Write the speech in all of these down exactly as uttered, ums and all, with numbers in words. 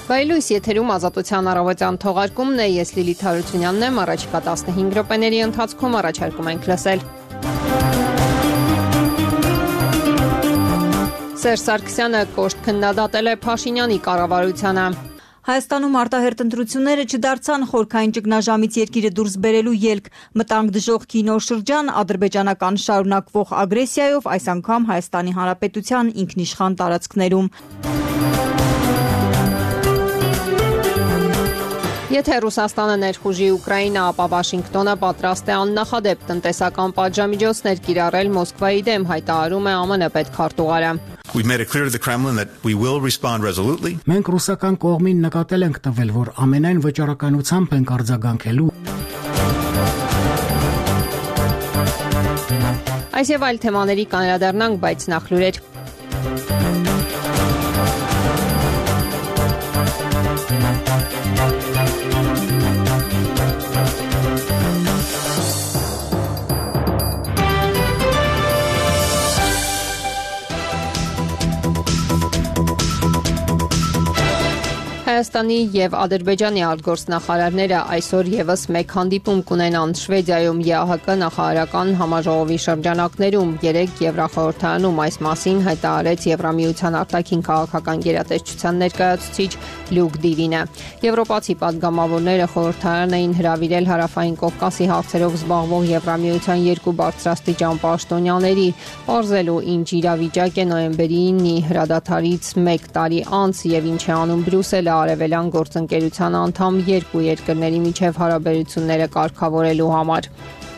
Վայելույս եթերում ազատության առավոտյան թողարկումն է, ես Լիլիթ Հարությունյանն եմ, առաջիկա տասնհինգ րոպեների ընթացքում առաջարկում ենք լսել։ Սերժ Սարգսյանը կոշտ քննադատել է Փաշինյանի կառավարությանը։ Հայաստանում արտահերթ ընտրությունները չդարձան խորքային ճգնաժամից երկիրը դուրս բերելու ելք, մտանք դժոխքի նոր շրջան ադրբեջանական շարունակվող ագրեսիայով, այս անգամ Հայաստանի Հանրապետության ինքնիշխան տարածքներում։ Եթե Ռուսաստանը ներխուժի Ուկրաինա, ապա Վաշինգտոնը պատրաստ է աննախադեպ տնտեսական պատժամիջոցներ կիրառել Մոսկվայի դեմ, հայտարարում է ԱՄՆ պետքարտուղարը։ Մենք ռուսական կողմին նկատել ենք տվել, որ ամենայն վճռականությամբ ենք արձագանքելու։ Այս եւ այլ թեմաների կանրադառնանք, բայց նախ լուրեր։ Հայաստանի եւ Ադրբեջանի արտգործնախարարները այսօր եւս մեկ հանդիպում կունենան Շվեդիայում Է Ա Հ Կ նախարարական համաժողովի շրջանակներում։ Երեկ Եվրախորհրդարանում այս մասին հայտարարեց Եվրամիության արտաքին քաղաքական գերատեսչության ներկայացուցիչ Լյուկ Դիվինը։ Եվրոպացի падգամավորները խորհրդարան էին հրավիրել Հարավային Կովկասի հարցերով զբաղվող Եվրամիության երկու բարձրաստիճան պաշտոնյաների, պարզելու ինչ իրավիճակ է նոյեմբերի ինի հրադադարից մեկ տարի անց եւ ինչ է անում Բրյուսելը Արևելյան գործընկերության անդամ երկու երկրների միջև հարաբերությունները կարգավորելու համար։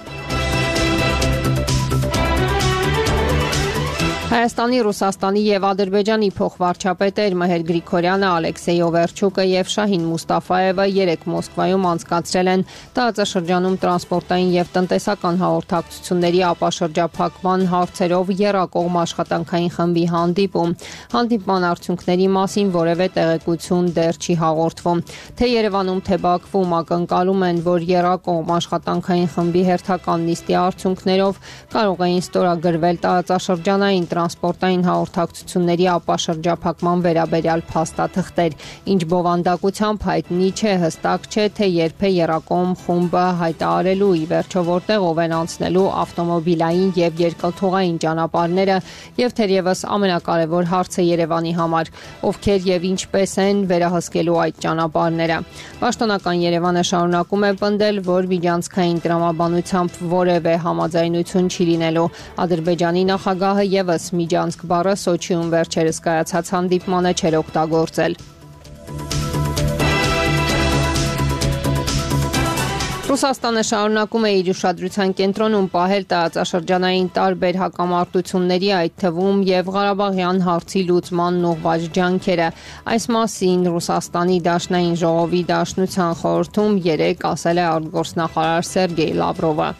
Հայաստանի, Ռուսաստանի եւ Ադրբեջանի փոխվարչապետեր Մհեր Գրիգորյանը, Ալեքսեյ Օվերչուկը եւ Շահին Մուստաֆաևը երեկ Մոսկվայում անցկացրել են տարածաշրջանում տրանսպորտային եւ տնտեսական հաղորդակցությունների ապաշրջափակման հարցերով եռակողմ աշխատանքային խմբի հանդիպում։ Հանդիպման արդյունքների մասին որևէ տեղեկություն դեռ չի հաղորդվում։ Թե Երևանում, թե Բաքվում ակնկալում են, որ եռակողմ աշխատանքային խմբի հերթական նիստի արդյունքներով կարող էին ստորագրվել տարածաշրջանային տրանսպորտային հաղորդակցությունների ապաշրջափակման վերաբերյալ փաստաթղթեր, ինչ բովանդակությամբ հայտնի չէ, հստակ չէ, թե երբ է եռակողմ խումբը հայտարարելու ի վերջո որտեղով են անցնելու ավտոմոբիլային եւ երկաթուղային ճանապարհները եւ թերևս ամենակարևոր հարցը Երևանի համար, ովքեր եւ ինչպես են վերահսկելու այդ ճանապարհները։ Պաշտոնական Երևանը շարունակում է պնդել, որ միջանցքային տրամաբանությամբ որևէ համաձայնություն չի լինելու։ Ադրբեջանի նախագահը եւս միջանցք բառը Սոչիում վերջերս կայացած հանդիպմանը չէր օգտագործել։ Ռուսաստանը շարունակում է իր ուշադրության կենտրոնում պահել տարածաշրջանային տարբեր հակամարտությունների, այդ թվում եւ Ղարաբաղյան հարցի լուծման ուղղված ջանքերը։ Այս մասին Ռուսաստանի Դաշնային ժողովի Դաշնության խորհրդում երեկ ասել է արտգործնախարար Սերգեյ Լավրովը։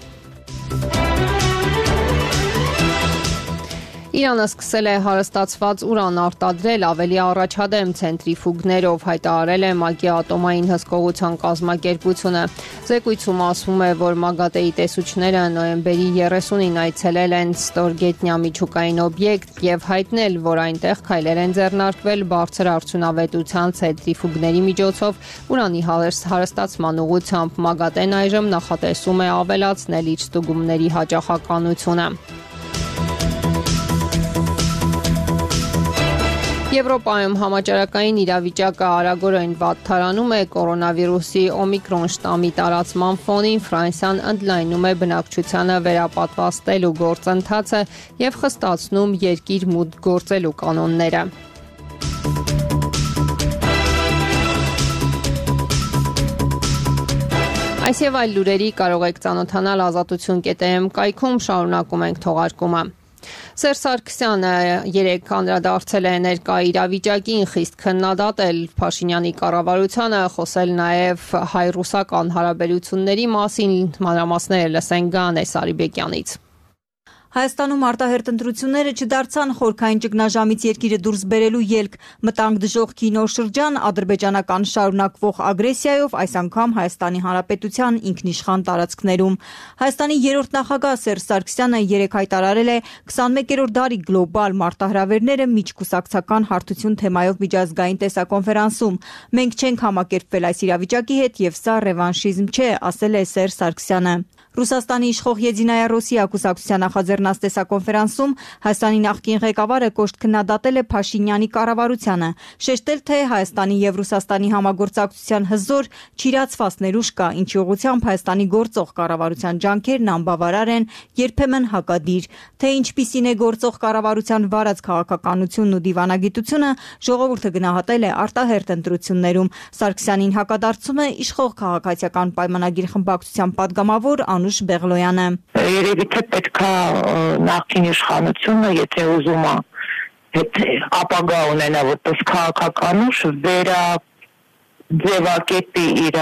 Իրանը սկսել է հարստացված ուրան արտադրել ավելի առաջադեմ ցենտրիֆուգներով, հայտարարել է ՄԱԿ-ի ատոմային հսկողության կազմակերպությունը։ Զեկույցում ասվում է, որ ՄԱԳԱՏԵ-ի տեսուչները նոյեմբերի երեսունին այցելել են ստորգետնյա միջուկային օբյեկտ եւ հայտնել, որ այնտեղ քայլեր են ձեռնարկվել բարձր արդյունավետության ցենտրիֆուգների միջոցով ուրանի հարստացման ուղղությամբ։ ՄԱԳԱՏԵ-ն այժմ նախատեսում է ավելացնել իր ստուգումների հաճախականությունը։ Եվրոպայում համաճարակային իրավիճակը արագորեն վատթարանում է կորոնավիրուսի օմիկրոն շտամի տարածման ֆոնին։ Ֆրանսիան ընդլայնում է բնակչությանը վերապատվաստելու գործընթացը եւ խստացնում երկիր մուտք գործելու կանոնները։ Այս եւ այլ լուրերի կարող եք ծանոթանալ ազատություն կետ էմ կայքում, շարունակում ենք թողարկումը։ Սերժ Սարգսյանը երեկ անդրադարձել է ներկա իրավիճակին, խիստ քննադատել Փաշինյանի կառավարությանը, խոսել նաև հայ-ռուսական հարաբերությունների մասին, մանրամասները լսենք Գանե Սարիբեկյանից։ Հայաստանում արտահերտ ընտրությունները չդարձան խորքային ճգնաժամից երկիրը դուրս բերելու ելք։ Մտանք դժող կինոշրջան ադրբեջանական շարունակվող ագրեսիայով այս անգամ Հայաստանի Հանրապետության ինքնիշխան տարածքներում։ Հայաստանի երրորդ նախագահ Սերժ Սարգսյանը երեկ հայտարարել է քսանմեկերորդ դարի գլոբալ մարտահրավերները միջկուսակցական հարթություն թեմայով միջազգային տեսակոնֆերանսում։ Մենք չենք համակերպվել այս իրավիճակի հետ եւ սա ռևանշիզմ չէ, ասել է Սերժ Սարգսյանը։ Ռուսաստանի իշխող Եդինայա Ռոսիա կուսակցության նախաձեռնած տեսակոնֆերանսում Հայաստանի նախկին ղեկավարը կոշտ քննադատել է Փաշինյանի կառավարությանը, շեշտել, թե Հայաստանի եւ Ռուսաստանի համագործակցության հզոր չիրացված ներուժ կա, ինչի ուղղությամբ Հայաստանի գործող կառավարության ջանքերն անբավարար են, երբեմն հակադիր, թե ինչպիսին է գործող կառավարության վարած քաղաքականությունն ու դիվանագիտությունը ժողովուրդը գնահատել է արտահերտ ընտրություններում։ Սարգսյանին հակադարձում է իշխող քաղաքացիական պայմանագիր խմբակցության падգամավոր Անուշ Բեղլոյանը։ Երևի թե պետքա նախկին իշխանությունը, եթե ուզում է հետ ապագա ունենա որպես քաղաքական ուժ, վերա ձևակերպի իր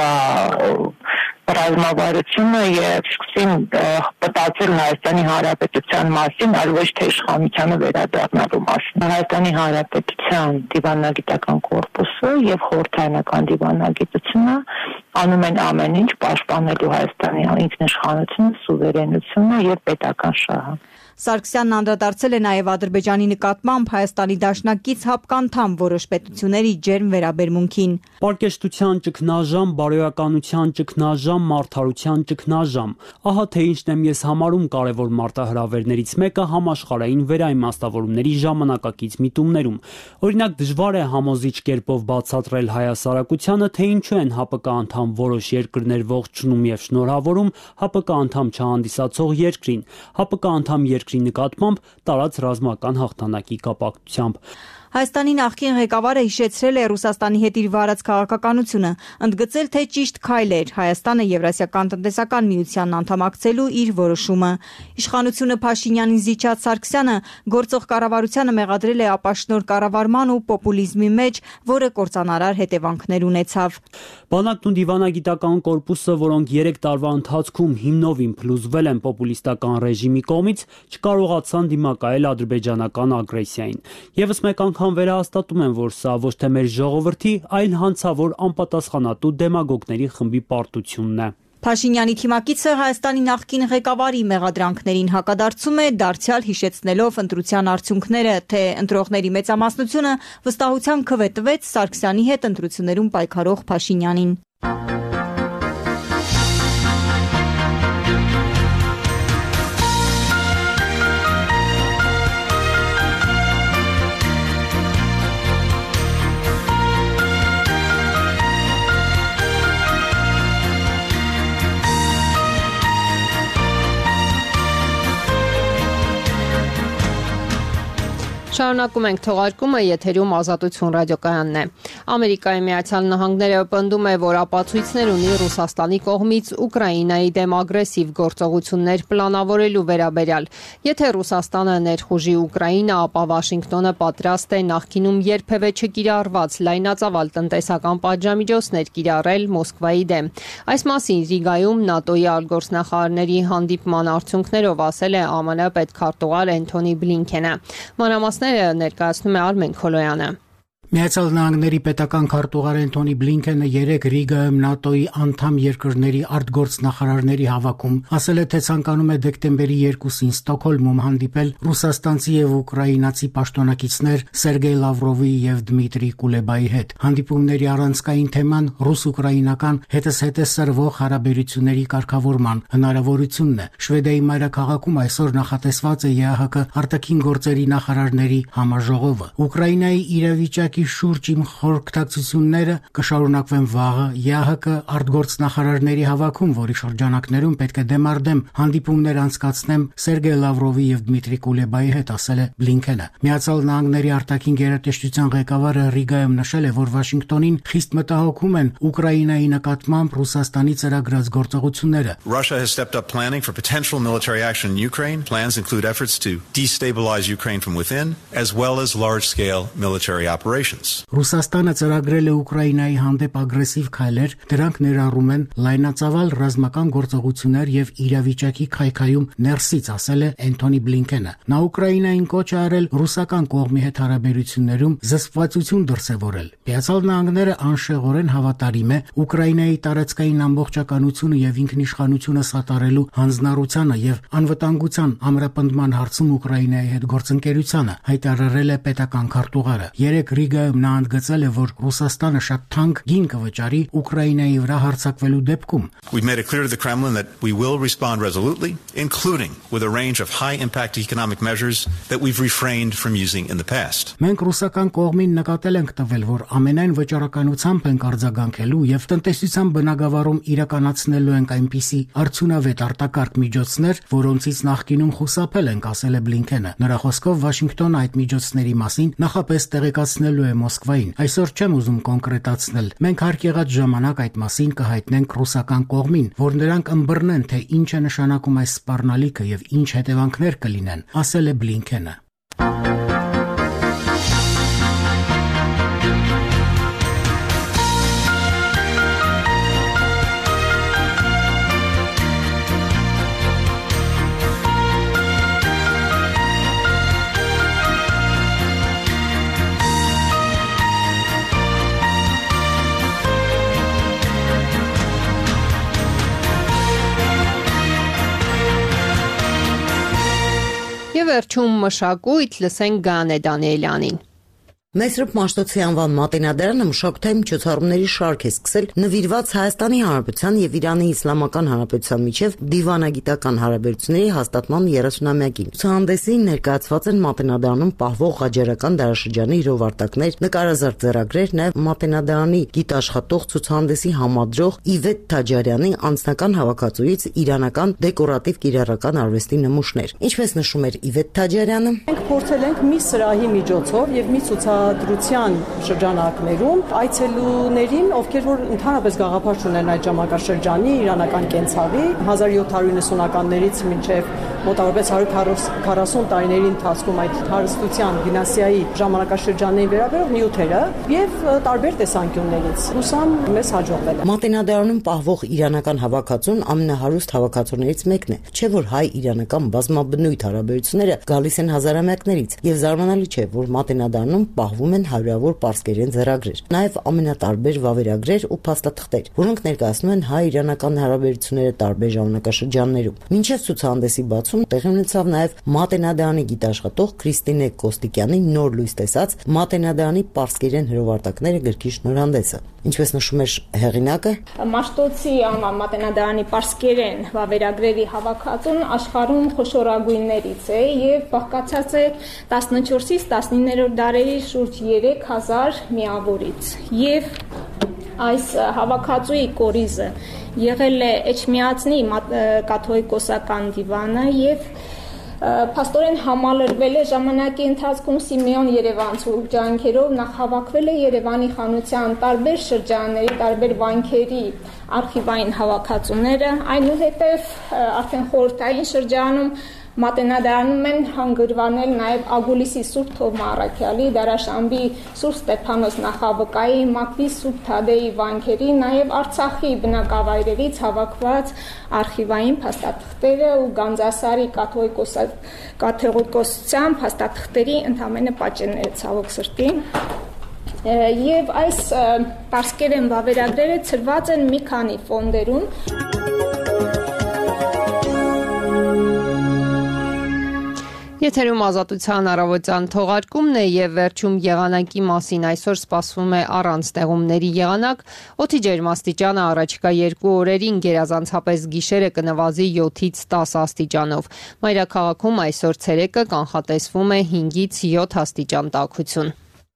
ռազմավարությունը եւ սկսին մտածել Հայաստանի Հանրապետության մասին, այլ ոչ թե իշխանությանը վերադառնալու մասին։ Հայաստանի Հանրապետության դիվանագիտական կորպուսը եւ խորհրդարանական դիվանագիտությունը անում են ամեն ինչ պաշտպանելու Հայաստանի ինքնիշխանությունը, սուվերենությունը եւ պետական շահը։ Սարգսյանն անդրադարձել է նաև Ադրբեջանի նկատմամբ Հայաստանի դաշնակից հապկանդամ որոշ պետությունների ջերմ վերաբերմունքին։ Պարկեշտության ճգնաժամ, բարոյականության ճգնաժամ, մարդարության ճգնաժամ։ Ահա թե ինչն եմ ես համարում կարևոր մարտահրավերներից մեկը համաշխարհային վերաիմաստավորումների ժամանակակից միտումներում։ Օրինակ դժվար է համոզիչ կերպով բացատրել հայասարակությանը, թե ինչու են ՀԱՊԿ անդամ որոշ երկրներ ողջունում եւ շնորհավորում ՀԱՊԿ անդամ չհանդիսացող երկրին, ՀԱՊԿ անդամ երկրի նկատմամբ տարած ռազմական հաղթանակի կապակցությամբ։ Հայաստանի նախկին ղեկավարը հիշեցրել է Ռուսաստանի հետ իր վարած քաղաքականությունը, ընդգծել, թե ճիշտ քայլ էր Հայաստանը Եվրասիական տնտեսական միությանն անդամակցելու իր որոշումը։ Իշխանությունը Փաշինյանին զիջած Սարգսյանը գործող կառավարությանը մեղադրել է ապաշնոր կառավարման ու պոպուլիզմի մեջ, որը կործանարար հետևանքներ ունեցավ։ Բանակն ու դիվանագիտական կորպուսը, որոնք երեք տարվա ընթացքում հիմնովին փլուզվել են պոպուլիստական ռեժիմի կողմից, չկարողացան դիմակայել ադրբեջանական ագրեսիային։ Եվս մեկ անգամ վերահաստատում են, որ սա ոչ թե մեր ժողովրդի, այլ հանցավոր անպատասխանատու դեմագոգների խմբի պարտությունն է։ Փաշինյանի թիմակիցը Հայաստանի նախկին ղեկավարի մեղադրանքներին հակադարձում է, դարձյալ հիշեցնելով ընտրության արդյունքները, թե ընտրողների մեծամասնությունը վստահության քվե տվեց Սարգսյանի հետ ընտրություններում պայքարող Փաշինյանին։ Շարունակում ենք թողարկումը, եթերում Ազատություն ռադիոկայանն է։ Ամերիկայի Միացյալ Նահանգները պնդում է, որ ապացույցներ ունի Ռուսաստանի կողմից Ուկրաինայի դեմ ագրեսիվ գործողություններ պլանավորելու վերաբերյալ։ Եթե Ռուսաստանը ներխուժի Ուկրաինա, ապա Վաշինգտոնը պատրաստ է նախկինում երբևէ չկիրառված լայնածավալ տնտեսական պատժամիջոցներ կիրառել Մոսկվայի դեմ։ Այս մասին Ռիգայում ՆԱՏՕ-ի արտգործնախարարների հանդիպման արդյունքներով ասել է ԱՄՆ պետքարտուղար Էնթոնի Բլինքենը։ Մանրամասները ներկայացնում է Արմեն Քոլոյանը։ Միացյալ Նահանգների պետական քարտուղար Էնթոնի Բլինքենը երեկ Ռիգայում ՆԱՏՕ-ի անդամ երկրների արտգործնախարարների հավաքում ասել է, թե ցանկանում է դեկտեմբերի երկուսին Ստոկհոլմում հանդիպել ռուսաստանցի եւ ուկրաինացի պաշտոնակիցներ Սերգեյ Լավրովի եւ Դմիտրի Կուլեբայի հետ։ Հանդիպումների առանցքային թեման ռուս-ուկրաինական հետզհետե սրվող հարաբերությունների կարգավորման հնարավորությունն է։ Շվեդիայի մայրաքաղաքում այսօր նախատեսված է ԵԱՀԿ արտաքին գործերի նախարարների համաժողովը։ Ուկրաինայի իրավիճակի շուրջ իմ խորհրդակցությունները կշարունակվեն վաղը ԵԱՀԿ արտգործնախարարների հավաքում, որի շրջանակներում պետք է դեմ առ դեմ հանդիպումներ անցկացնեմ Սերգեյ Լավրովի եւ Դմիտրի Կուլեբայի հետ, ասել է Բլինքենը։ Միացյալ Նահանգների արտաքին գերատեսչության ղեկավարը Ռիգայում նշել է, որ Վաշինգտոնին խիստ մտահոգում են Ուկրաինայի նկատմամբ Ռուսաստանի ծրագրած գործողությունները։ Russia has stepped up planning for potential military action in Ukraine. Plans include efforts to destabilize Ukraine from within, as well as large-scale military operations. relations. Ռուսաստանը ծրագրել է Ուկրաինայի հանդեպ ագրեսիվ քայլեր, դրանք ներառում են լայնածավալ ռազմական գործողություններ եւ իրավիճակի քայքայում ներսից, ասել է Էնթոնի Բլինքենը։ Նա Ուկրաինային կոչ է արել ռուսական կողմի հետ հարաբերություններում զսպվածություն դրսևորել։ Միացյալ Նահանգները անշեղորեն հավատարիմ է Ուկրաինայի տարածքային ամբողջականությունը եւ ինքնիշխանությունը սատարելու հանձնառությանը եւ անվտանգության ամրապնդման հարցում Ուկրաինայի հետ գործընկերությանը, հայտարարել է պետական քարտուղարը։ Երեք Ռիգայում նա ընդգծել է, որ Ռուսաստանը շատ թանկ գին կվճարի Ուկրաինայի վրա հարձակվելու դեպքում։ We've made it clear to the Kremlin that we will respond resolutely, including with a range of high-impact economic measures that we've refrained from using in the past. Մենք ռուսական կողմին նկատել ենք տվել, որ ամենայն վճռականությամբ ենք արձագանքելու եւ տնտեսության բնագավառում իրականացնելու ենք այնպիսի արդյունավետ արտակարգ միջոցներ, որոնցից նախկինում խուսափել ենք, ասել է Բլինքենը։ Նրա խոսքով Վաշինգտոնը այդ միջոցների մասին նախապես տեղեկացնելու է Մոսկվային։ Այսօր չեմ ուզում կոնկրետացնել։ Մենք հարկ եղած ժամանակ այդ մասին կհայտնենք ռուսական կողմին, որ նրանք ըմբռնեն, թե ինչ է նշանակում այս սպառնալիքը եւ ինչ հետևանքներ կլինեն, ասել է Բլինքենը։ Եվ վերջում մշակույթ, լսենք Գանե Դանիելյանին։ Մեսրոպ Մաշտոցի անվան Մատենադարանը մշակութային միջոցառումների շարք է սկսել նվիրված Հայաստանի Հանրապետության եւ Իրանի Իսլամական Հանրապետության միջև դիվանագիտական հարաբերությունների հաստատման երեսունամյակին։ Ցուցահանդեսին ներկայացված են Մատենադարանում պահվող ղաջարական դարաշրջանի հրովարտակներ, նկարազարդ ձեռագրեր, նաեւ Մատենադարանի գիտաշխատող ցուցահանդեսի համադրող Իվետ Թաջարյանի անձնական հավաքածուից իրանական դեկորատիվ կիրառական արվեստի նմուշներ։ Ինչպես նշում էր Իվետ Թաջարյանը, մենք փորձել ենք մի սրահի միջոցով եւ մի դրության շրջանակներում այցելուներին, ովքեր որ ընդհանրապես գաղափար ունեն այդ ժամանակաշրջանի իրանական կենցաղի հազար յոթ հարյուր նվեցունականներից մինչև մոտավորապես հարյուր քառասուն տարիների ընթացքում այդ հարստության դինաստիայի ժամանակաշրջաններին վերաբերող նյութերը եւ տարբեր տեսանկյուններից հուսամ մեզ հաջողվել է։ Մատենադարանում պահվող իրանական հավաքածուն ամենահարուստ հավաքածուներից մեկն է, չէ՞ որ հայ-իրանական բազմաբնույթ հարաբերությունները գալիս են հազարամյակներից եւ զարմանալի չէ, որ Մատենադարանում պահվում են հարյուրավոր պարսկերեն ձեռագրեր, նաև ամենատարբեր վավերագրեր ու փաստաթղթեր, որոնք ներկայացնում են հայ-իրանական հարաբերությունները տարբեր ժամանակաշրջաններում։ Մինչև ցուցահանդեսի բացում տեղի ունեցավ նաև Մատենադարանի գիտաշխատող Քրիստինե Կոստիկյանի նոր լույս տեսած Մատենադարանի պարսկերեն հրովարտակները գրքի շնորհանդեսը։ Ինչպես նշում էր հեղինակը, Մաշտոցի անվան Մատենադարանի պարսկերեն վավերագրերի հավաքածուն աշխարհում խոշորագույններից է եւ բաղկացած է տասնչորսից տասնիններորդ դարերի շուրջ երեք հազար միավորից եւ այս հավաքածուի կորիզը եղել է Էջմիածնի կաթողիկոսական դիվանը եւ փաստորեն համալրվել է ժամանակի ընթացքում Սիմեոն Երևանցու ջանքերով նախհավաքվել է Երևանի խանության տարբեր շրջանների, տարբեր վանքերի արխիվային հավաքածուները, այնուհետև արդեն խորհրդային շրջանում Մատենադարանում են հանգրվանել նաև Ագուլիսի Սուրբ Թովմա Առաքյալի, Դարաշամբի Սուրբ Ստեփանոս Նախաբկայի, Մակվի Սուրբ Թադեի վանքերի, նաև Արցախի բնակավայրերից հավաքված արխիվային փաստաթղթերը ու Գանձասարի կաթողիկոսության փաստաթղթերի ընդամենը պատճենները ցավոք սրտի։ Եվ այս պարսկերեն վավերագրերը ցրված են մի քանի ֆոնդերում։ Եթերում Ազատության առավոտյան թողարկումն է եւ վերջում եղանակի մասին այսօր սպասվում է առանց տեղումների եղանակ, օդի ջերմաստիճանը առաջիկա երկու օրերին գերազանցապես գիշերը կնվազի յոթից տաս աստիճանով։ Մայրաքաղաքում այսօր ցերեկը կանխատեսվում է հինգից յոթ աստիճան տաքություն։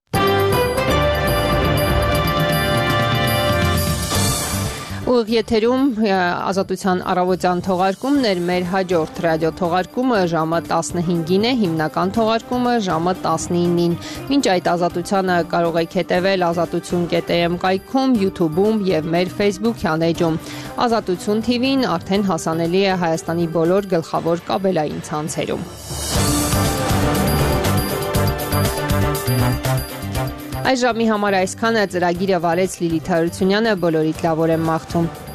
Ուղիղ եթերում Ազատության առավոտյան թողարկումն էր, մեր հաջորդ ռադիո թողարկումը ժամը տասնհինգին է, հիմնական թողարկումը ժամը տասնինին։ Մինչ այդ Ազատությանը կարող եք հետևել ազատություն կետ է էմ կայքում, YouTube-ում եւ մեր Facebook-յան էջում։ Ազատություն թի վին արդեն հասանելի է Հայաստանի բոլոր գլխավոր կաբելային ցանցերում։ Այս ժամի համար այսքանը ծրագիրը վարեց Լիլիթ Հարությունյանը, բոլորիդ լավ օր եմ մաղթում։